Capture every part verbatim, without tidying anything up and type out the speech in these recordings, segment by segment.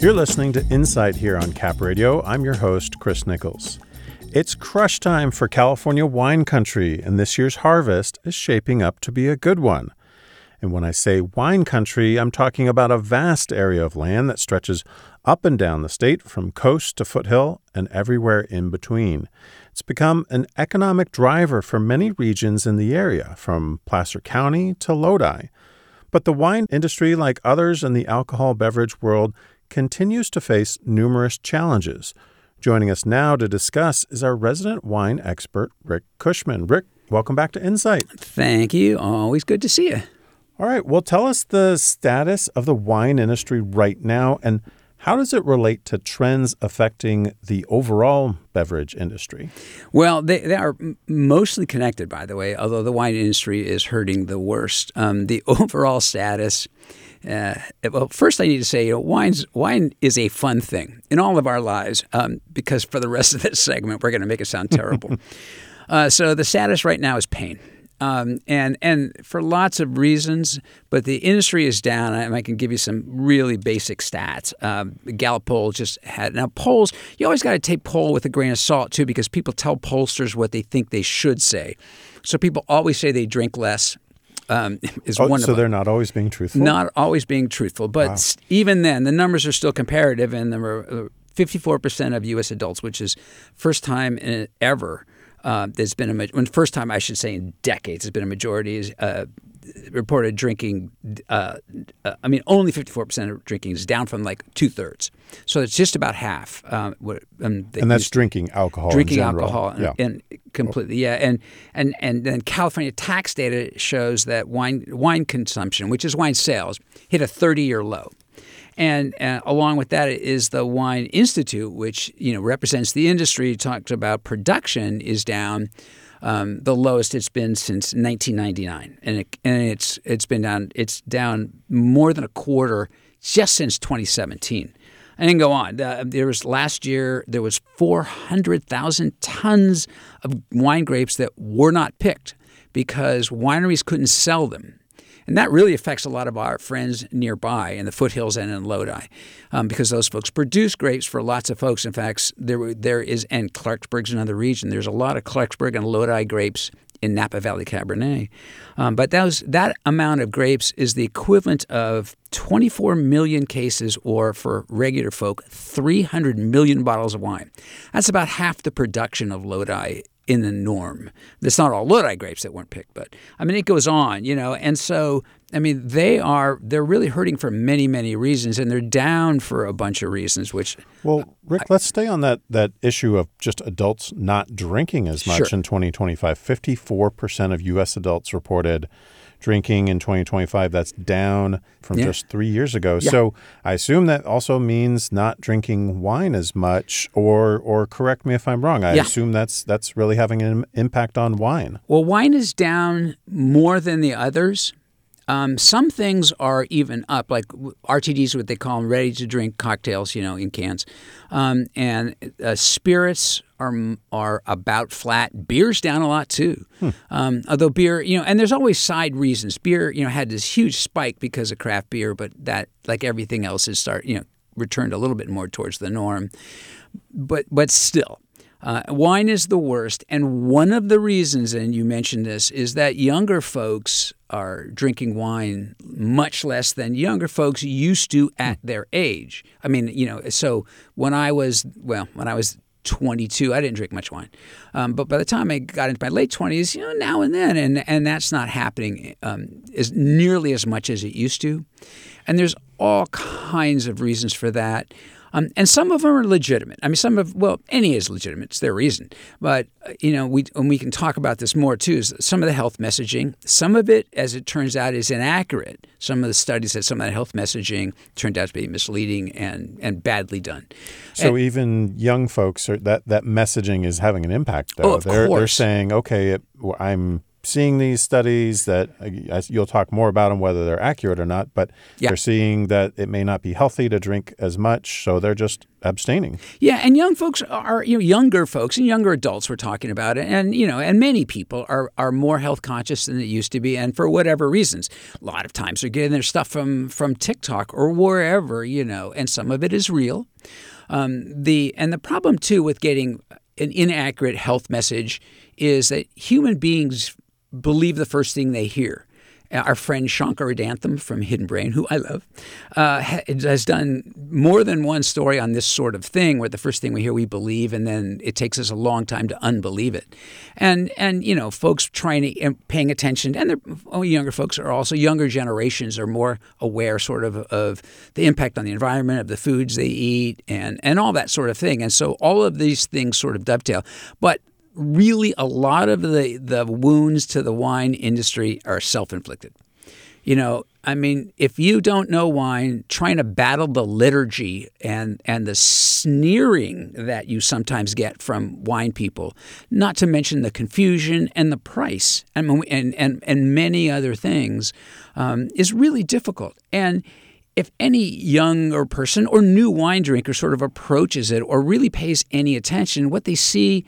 You're listening to Insight here on Cap Radio. I'm your host, Chris Nichols. It's crush time for California wine country, and this year's harvest is shaping up to be a good one. And when I say wine country, I'm talking about a vast area of land that stretches up and down the state from coast to foothill and everywhere in between. It's become an economic driver for many regions in the area, from Placer County to Lodi. But the wine industry, like others in the alcohol beverage world, continues to face numerous challenges. Joining us now to discuss is our resident wine expert, Rick Cushman. Rick, welcome back to Insight. Thank you. Always good to see you. All right. Well, tell us the status of the wine industry right now, and how does it relate to trends affecting the overall beverage industry? Well, they, they are mostly connected, by the way, although the wine industry is hurting the worst. Um, the overall status, uh, well, first I need to say, you know, wine's, wine is a fun thing in all of our lives, um, because for the rest of this segment, we're going to make it sound terrible. uh, so the status right now is pain. Um, and and for lots of reasons, but the industry is down. And I can give you some really basic stats. Um, Gallup poll just had now polls. You always got to take poll with a grain of salt too, because people tell pollsters what they think they should say. So people always say they drink less. Um, is oh, one so of they're not always being truthful. Not always being truthful, but Wow. even then, the numbers are still comparative, and there were fifty-four percent of U S adults, which is first time in ever. Uh, there's been a when first time I should say in decades. There's been a majority uh, reported drinking. Uh, uh, I mean, only fifty-four percent of drinking is down from like two thirds. So it's just about half. Um, what, um, and that's drinking alcohol. Drinking in general. alcohol, and, yeah. and completely, yeah. And and and then California tax data shows that wine wine consumption, which is wine sales, hit a thirty-year low. And uh, along with that is the Wine Institute, which you know represents the industry. Talks about production is down, um, the lowest it's been since nineteen ninety-nine, and it, and it's it's been down. It's down more than a quarter just since twenty seventeen. And then go on. Uh, there was last year there was four hundred thousand tons of wine grapes that were not picked because wineries couldn't sell them. And that really affects a lot of our friends nearby in the foothills and in Lodi, um, because those folks produce grapes for lots of folks. In fact, there there is, and Clarksburg's another region. There's a lot of Clarksburg and Lodi grapes in Napa Valley Cabernet. Um, but that, was, that amount of grapes is the equivalent of twenty-four million cases, or for regular folk, three hundred million bottles of wine. That's about half the production of Lodi in the norm. It's not all Lodi grapes that weren't picked, but I mean, it goes on, you know, and so, I mean, they are, they're really hurting for many, many reasons, and they're down for a bunch of reasons, which... Well, Rick, I, let's stay on that, that issue of just adults not drinking as much sure. in twenty twenty-five. fifty-four percent of U S adults reported drinking in twenty twenty-five. That's down from yeah. just three years ago. Yeah. So I assume that also means not drinking wine as much, or or correct me if I'm wrong. I yeah. assume assume that's that's really having an impact on wine. Well, wine is down more than the others. Um, some things are even up, like R T Ds, what they call them, ready-to-drink cocktails, you know, in cans. Um, and uh, spirits are are about flat. Beer's down a lot, too. Hmm. Um, although beer, you know, and there's always side reasons. Beer, you know, had this huge spike because of craft beer, but that, like everything else, has start, you know, returned a little bit more towards the norm. But but still. Uh, wine is the worst, and one of the reasons, and you mentioned this, is that younger folks are drinking wine much less than younger folks used to at their age. I mean, you know, so when I was, well, when I was twenty-two, I didn't drink much wine. Um, but by the time I got into my late twenties, you know, now and then, and, and that's not happening um, as nearly as much as it used to. And there's all kinds of reasons for that. Um, and some of them are legitimate. I mean, some of, well, any is legitimate. It's their reason. But, uh, you know, we and we can talk about this more, too, is some of the health messaging. Some of it, as it turns out, is inaccurate. Some of the studies said some of that health messaging turned out to be misleading and, and badly done. So and, even young folks, are, that, that messaging is having an impact, though. Oh, of they're, course. They're saying, okay, it, I'm seeing these studies that uh, you'll talk more about them, whether they're accurate or not, but yeah. they're seeing that it may not be healthy to drink as much, so they're just abstaining. Yeah, and young folks are, you know, younger folks and younger adults we're talking about, and, you know, and many people are, are more health conscious than they used to be, and for whatever reasons. A lot of times they're getting their stuff from, from TikTok or wherever, you know, and some of it is real. Um, the and the problem, too, with getting an inaccurate health message is that human beings believe the first thing they hear. Our friend Shankar Vedantam from Hidden Brain, who I love, uh, has done more than one story on this sort of thing where the first thing we hear we believe, and then it takes us a long time to unbelieve it. And, and you know, folks trying to paying attention, and oh, younger folks are also, younger generations are more aware sort of of the impact on the environment, of the foods they eat, and, and all that sort of thing. And so all of these things sort of dovetail. But really, a lot of the, the wounds to the wine industry are self-inflicted. You know, I mean, if you don't know wine, trying to battle the liturgy and, and the sneering that you sometimes get from wine people, not to mention the confusion and the price and, and, and, and many other things, um, is really difficult. And if any younger person or new wine drinker sort of approaches it or really pays any attention, what they see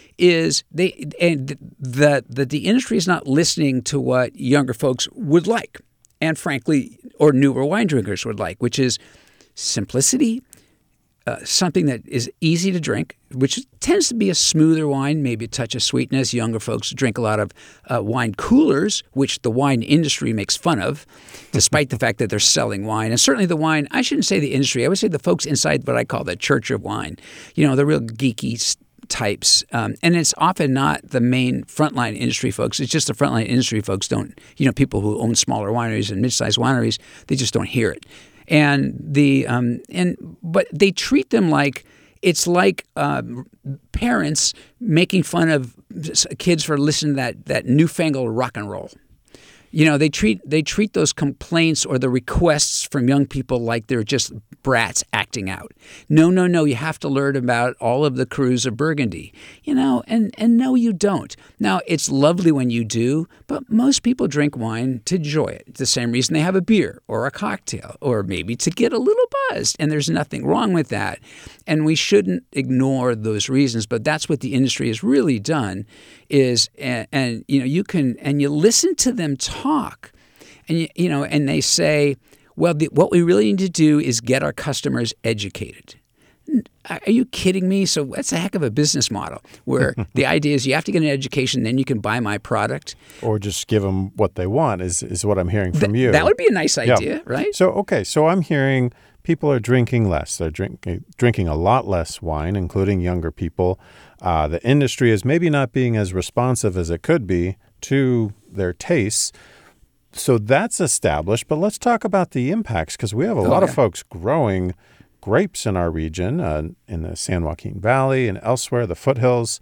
is they and that the, the industry is not listening to what younger folks would like, and frankly, or newer wine drinkers would like, which is simplicity, uh, something that is easy to drink, which tends to be a smoother wine, maybe a touch of sweetness. Younger folks drink a lot of uh, wine coolers, which the wine industry makes fun of, despite the fact that they're selling wine. And certainly the wine, I shouldn't say the industry, I would say the folks inside what I call the Church of Wine, you know, the real geeky types. Um, and it's often not the main frontline industry folks. It's just the frontline industry folks don't, you know, people who own smaller wineries and mid-sized wineries, they just don't hear it. And the, um, and, but they treat them like, it's like uh, parents making fun of kids for listening to that, that newfangled rock and roll. You know, they treat they treat those complaints or the requests from young people like they're just brats acting out. No, no, no, you have to learn about all of the crus of Burgundy. You know, and, and no, you don't. Now, it's lovely when you do, but most people drink wine to enjoy it. It's the same reason they have a beer or a cocktail or maybe to get a little buzzed, and there's nothing wrong with that. And we shouldn't ignore those reasons, but that's what the industry has really done is, and, and you know, you can, and you listen to them talk, and you, you know, and they say, well, the, what we really need to do is get our customers educated. Are you kidding me? So that's a heck of a business model where the idea is you have to get an education, then you can buy my product. Or just give them what they want is, is what I'm hearing from Th- you. That would be a nice idea, yeah. right? So, okay, so I'm hearing people are drinking less. They're drink, drinking a lot less wine, including younger people. Uh, the industry is maybe not being as responsive as it could be to their tastes. So that's established. But let's talk about the impacts, because we have a oh, lot yeah. of folks growing grapes in our region, uh, in the San Joaquin Valley and elsewhere, the foothills.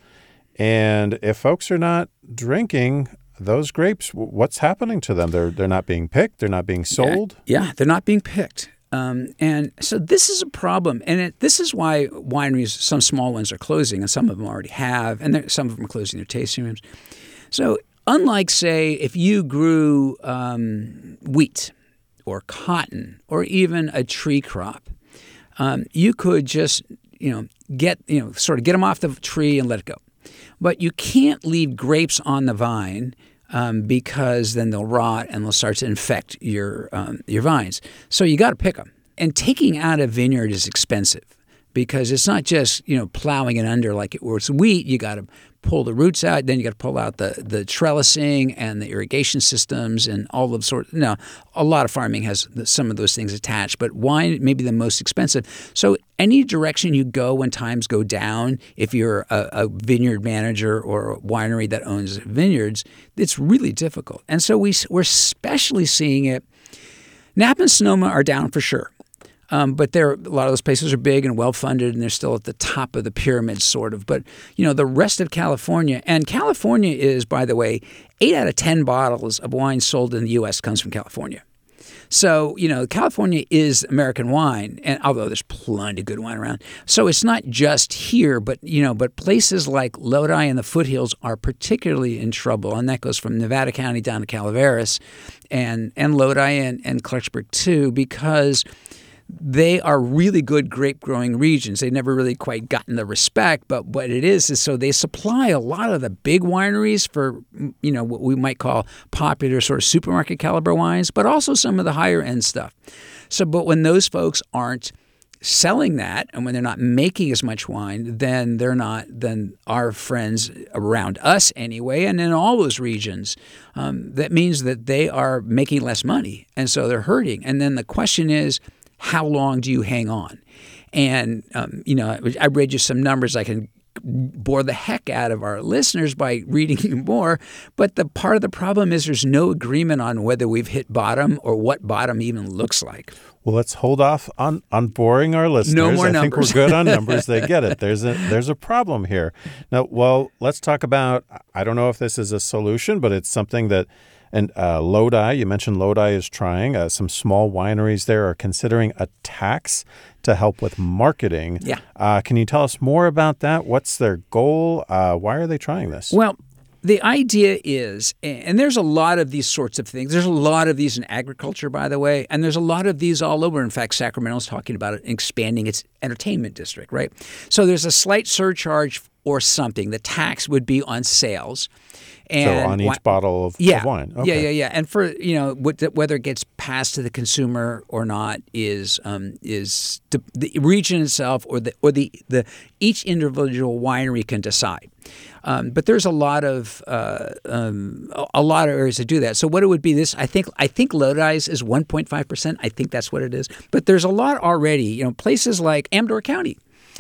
And if folks are not drinking those grapes, what's happening to them? They're they're not being picked. They're not being sold. Yeah, yeah they're not being picked. Um, and so this is a problem. And it, this is why wineries, some small ones are closing, and some of them already have, and some of them are closing their tasting rooms. So unlike, say, if you grew um, wheat or cotton or even a tree crop, um, you could just, you know, get, you know, sort of get them off the tree and let it go. But you can't leave grapes on the vine um, because then they'll rot and they'll start to infect your um, your vines. So you got to pick them. And taking out a vineyard is expensive because it's not just, you know, plowing it under like it was wheat. You got to pull the roots out, then you got to pull out the the trellising and the irrigation systems and all of sort. No, a lot of farming has some of those things attached, but wine may be the most expensive. So any direction you go when times go down, if you're a, a vineyard manager or a winery that owns vineyards, it's really difficult. And so we we're especially seeing it. Napa and Sonoma are down for sure. Um, but there, a lot of those places are big and well-funded, and they're still at the top of the pyramid, sort of. But, you know, the rest of California, and California is, by the way, eight out of ten bottles of wine sold in the U S comes from California. So, you know, California is American wine, and although there's plenty of good wine around. So it's not just here, but, you know, but places like Lodi and the foothills are particularly in trouble. And that goes from Nevada County down to Calaveras and, and Lodi and, and Clarksburg too, because they are really good grape growing regions. They've never really quite gotten the respect, but what it is is so they supply a lot of the big wineries for, you know, what we might call popular sort of supermarket caliber wines, but also some of the higher end stuff. So, but when those folks aren't selling that and when they're not making as much wine, then they're not, then our friends around us anyway, and in all those regions, um, that means that they are making less money. And so they're hurting. And then the question is, how long do you hang on? And, um, you know, I read you some numbers. I can bore the heck out of our listeners by reading you more. But the part of the problem is there's no agreement on whether we've hit bottom or what bottom even looks like. Well, let's hold off on, on boring our listeners. No more I numbers. think we're good on numbers. They get it. There's a there's a problem here. Now, well, let's talk about, I don't know if this is a solution, but it's something that, and uh, Lodi, you mentioned Lodi is trying. Uh, some small wineries there are considering a tax to help with marketing. Yeah. Uh, can you tell us more about that? What's their goal? Uh, why are they trying this? Well, the idea is, and there's a lot of these sorts of things. There's a lot of these in agriculture, by the way, and there's a lot of these all over. In fact, Sacramento's talking about it, expanding its entertainment district, right? So there's a slight surcharge or something. The tax would be on sales. And so on each wi- bottle of, yeah, of wine. Yeah, yeah, yeah. And for, you know, whether it gets passed to the consumer or not is um, is the, the region itself or the or the, the each individual winery can decide. Um, but there's a lot of uh, um, a lot of areas to do that. So what it would be this, I think I think Lodi's is one point five percent. I think that's what it is. But there's a lot already. You know, places like Amador County.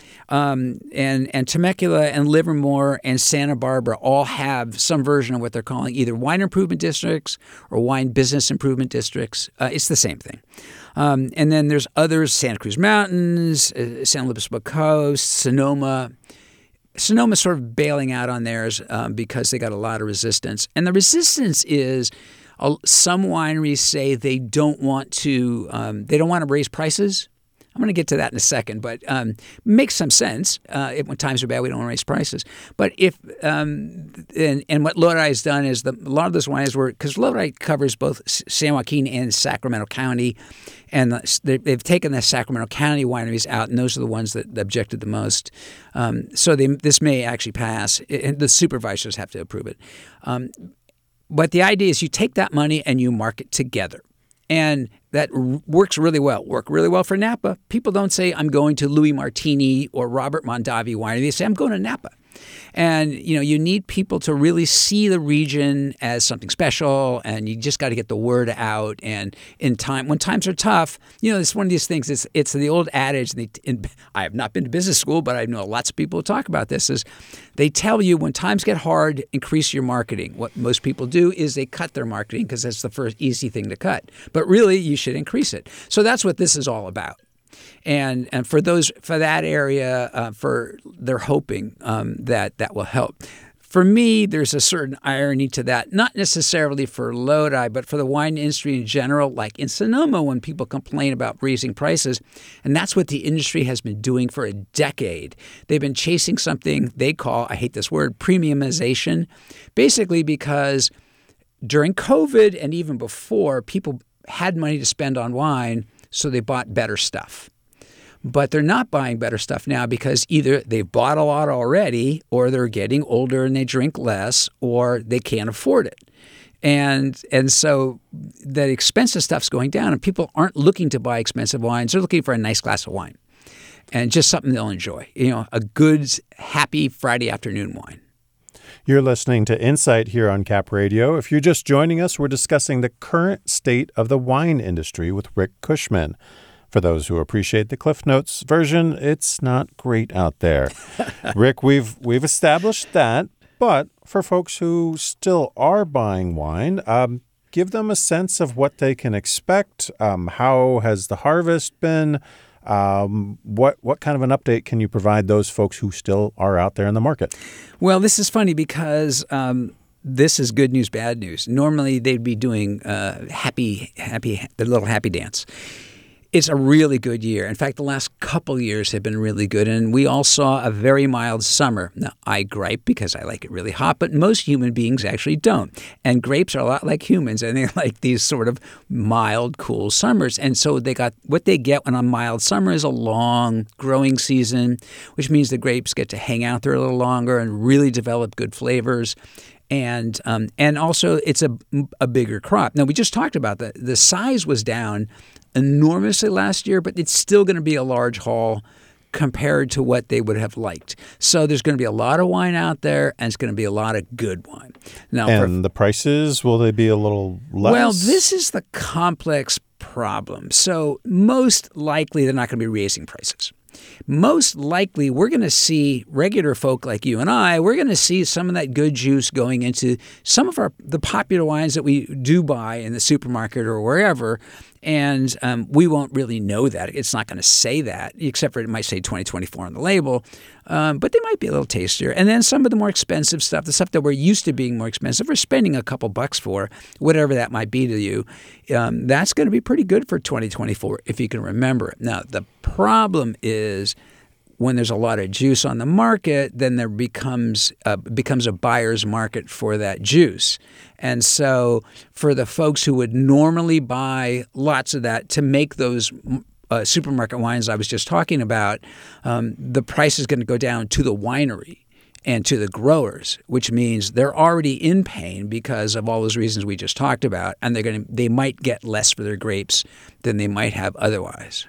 Um, and, and Temecula and Livermore and Santa Barbara all have some version of what they're calling either wine improvement districts or wine business improvement districts. Uh, it's the same thing. Um, and then there's others, Santa Cruz Mountains, uh, San Luis Obispo Coast, Sonoma. Sonoma's sort of bailing out on theirs um, because they got a lot of resistance. And the resistance is uh, some wineries say they don't want to um, they don't want to raise prices. I'm going to get to that in a second, but um, makes some sense. Uh, if, when times are bad, we don't want to raise prices. But if um, and, and what Lodi has done is the, a lot of those wines were because Lodi covers both San Joaquin and Sacramento County, and the, they've taken the Sacramento County wineries out, and those are the ones that objected the most. Um, so they, this may actually pass, and the supervisors have to approve it. Um, but the idea is you take that money and you market together. And that r- works really well. Work really well for Napa. People don't say, I'm going to Louis Martini or Robert Mondavi Winery. They say, I'm going to Napa. And, you know, you need people to really see the region as something special, and you just got to get the word out. And in time, when times are tough, you know, it's one of these things. It's it's the old adage. And they, and I have not been to business school, but I know lots of people who talk about this. Is they tell you when times get hard, increase your marketing. What most people do is they cut their marketing because that's the first easy thing to cut. But really, you should increase it. So that's what this is all about. And and for those for that area, uh, for they're hoping um, that that will help. For me, there's a certain irony to that, not necessarily for Lodi, but for the wine industry in general, like in Sonoma when people complain about raising prices. And that's what the industry has been doing for a decade. They've been chasing something they call, I hate this word, premiumization, basically because during COVID and even before, people had money to spend on wine, so they bought better stuff. But they're not buying better stuff now because either they've bought a lot already, or they're getting older and they drink less, or they can't afford it. And and so the expensive stuff's going down, and people aren't looking to buy expensive wines. They're looking for a nice glass of wine and just something they'll enjoy. You know, a good, happy Friday afternoon wine. You're listening to Insight here on Cap Radio. If you're just joining us, we're discussing the current state of the wine industry with Rick Cushman. For those who appreciate the Cliff Notes version, it's not great out there. Rick, we've we've established that, but for folks who still are buying wine, um, give them a sense of what they can expect. Um, how has the harvest been? Um, what what kind of an update can you provide those folks who still are out there in the market? Well, this is funny because um, this is good news, bad news. Normally, they'd be doing uh, happy, happy, the little happy dance. It's a really good year. In fact, the last couple years have been really good, and we all saw a very mild summer. Now, I gripe because I like it really hot, but most human beings actually don't. And grapes are a lot like humans, and they like these sort of mild, cool summers. And so they got what they get when a mild summer is a long growing season, which means the grapes get to hang out there a little longer and really develop good flavors. And um, and also it's a, a bigger crop. Now, we just talked about that. The size was down enormously last year, but it's still going to be a large haul compared to what they would have liked. So there's going to be a lot of wine out there, and it's going to be a lot of good wine. Now, and for, the prices, will they be a little less? Well, this is the complex problem. So most likely they're not going to be raising prices. Most likely, we're going to see regular folk like you and I, we're going to see some of that good juice going into some of our the popular wines that we do buy in the supermarket or wherever, and um, we won't really know that. It's not going to say that, except for it might say twenty twenty-four on the label, um, but they might be a little tastier. And then some of the more expensive stuff, the stuff that we're used to being more expensive, we're spending a couple bucks for, whatever that might be to you, um, that's going to be pretty good for twenty twenty-four if you can remember it. Now, the problem is when there's a lot of juice on the market, then there becomes uh, becomes a buyer's market for that juice. And so for the folks who would normally buy lots of that to make those uh, supermarket wines I was just talking about, um, the price is going to go down to the winery and to the growers, which means they're already in pain because of all those reasons we just talked about, and they're going to they might get less for their grapes than they might have otherwise.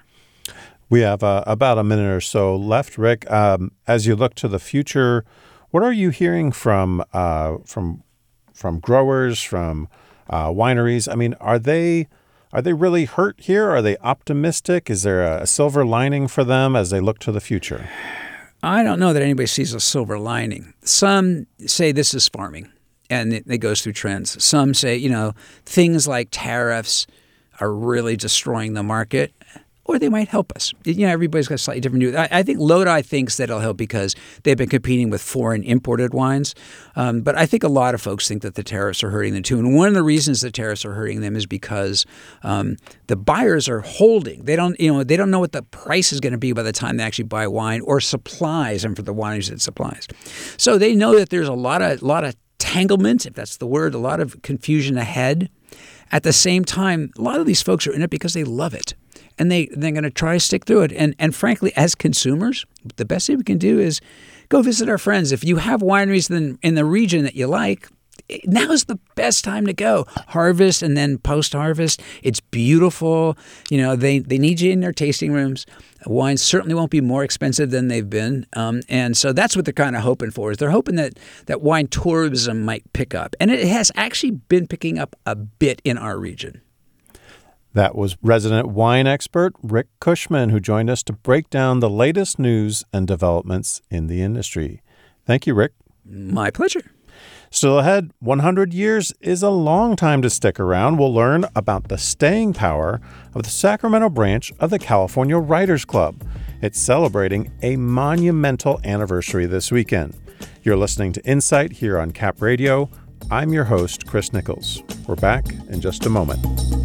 We have uh, about a minute or so left, Rick. Um, as you look to the future, what are you hearing from uh, from from growers, from uh, wineries? I mean, are they are they really hurt here? Are they optimistic? Is there a silver lining for them as they look to the future? I don't know that anybody sees a silver lining. Some say this is farming, and it, it goes through trends. Some say, you know, things like tariffs are really destroying the market. Or they might help us. You know, everybody's got a slightly different view. I, I think Lodi thinks that it'll help because they've been competing with foreign imported wines. Um, but I think a lot of folks think that the tariffs are hurting them too. And one of the reasons the tariffs are hurting them is because um, the buyers are holding. They don't, you know, they don't know what the price is going to be by the time they actually buy wine or supplies, and for the wineries it supplies. So they know that there's a lot of lot of tanglement, if that's the word, a lot of confusion ahead. At the same time, a lot of these folks are in it because they love it. And they, they're going to try to stick through it. And and frankly, as consumers, the best thing we can do is go visit our friends. If you have wineries in, in the region that you like, now's the best time to go. Harvest and then post-harvest. It's beautiful. You know, they, they need you in their tasting rooms. Wines certainly won't be more expensive than they've been. Um, and so that's what they're kind of hoping for, is they're hoping that, that wine tourism might pick up. And it has actually been picking up a bit in our region. That was resident wine expert Rick Cushman, who joined us to break down the latest news and developments in the industry. Thank you, Rick. My pleasure. Still ahead, one hundred years is a long time to stick around. We'll learn about the staying power of the Sacramento branch of the California Writers Club. It's celebrating a monumental anniversary this weekend. You're listening to Insight here on Cap Radio. I'm your host, Chris Nichols. We're back in just a moment.